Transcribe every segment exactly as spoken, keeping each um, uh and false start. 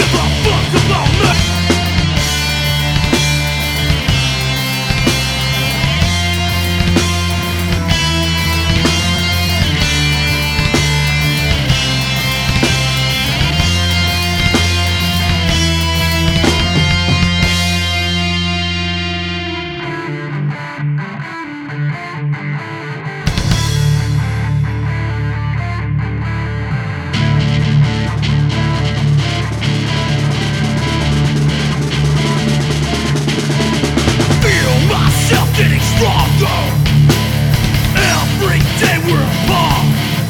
Getting stronger. Every day we're apart.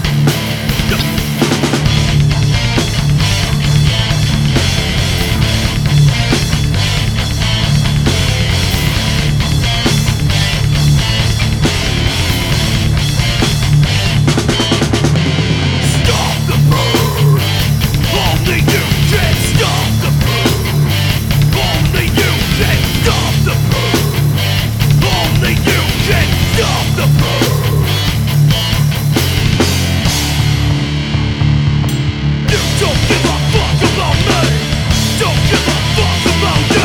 Stop the burn. Only you can stop the burn. Only you can stop the burn. Only you can stop the burn. You don't give a fuck about me. Don't give a fuck about you.